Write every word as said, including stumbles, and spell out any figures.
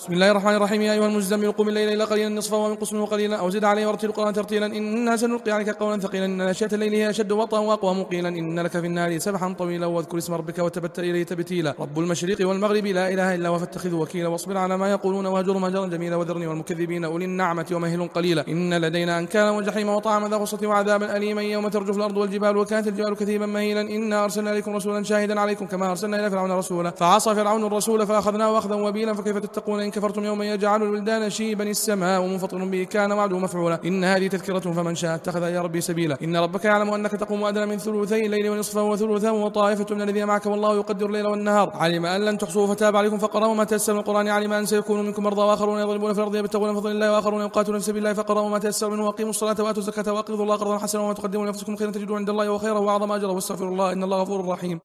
بسم الله الرحمن الرحيم. يا أيها المزمل قم الليل إلا قليلا نصفه وانقص منه قليلا أو زد عليه ورتل القرآن ترتيلا إنا سنلقي عليك قولا ثقيلا إن ناشئة الليل هي أشد وطئا وأقوم قيلا إن لك في النار سبحا طويلا واذكر اسم ربك وتبتل إليه تبتيلا رب المشرق والمغرب لا إله إلا هو فاتخذه وكيلا واصبر على ما يقولون وهجرهم هجرا جميلا وذرني والمكذبين أولي النعمة ومهل قليلا إن لدينا أنكالا وجحيم وطعاما ذا غصة وعذابا أليما يوم ترجف الأرض والجبال وكانت الجبال كثيبا مهيلا إنا أرسلنا إليكم رسولا شاهدا عليكم كما أرسلنا إلى فرعون رسولا فعصى فرعون الرسول فأخذناه أخذا وبيلا فكيف تتقون إن كفرتم يوما يجعل الولدان شيبا السماء منفطر به كان وعده مفعولا إن هذه تذكرة فمن شاء اتخذ إلى ربي سبيلا إن ربك يعلم أنك تقوم أدنى من ثلثي الليل ونصفه وثلثه وطائفة من الذين معك والله يقدر الليل والنهار علم أن لن تحصوه فتاب عليكم فقرأوا ما تيسر من القرآن علم أن سيكون منكم مرضى وآخرون يضربون في الأرض يبتغون من فضل الله وآخرون يقاتلون في سبيل الله فقرأوا ما تيسر منه وأقيموا الصلاة وآتوا الزكاة وأقرضوا الله قرضا حسنا وما تقدموا لأنفسكم خيرا تجدوه عند الله وخيرا وأعظم أجرا واستغفروا الله إن الله غفور رحيم.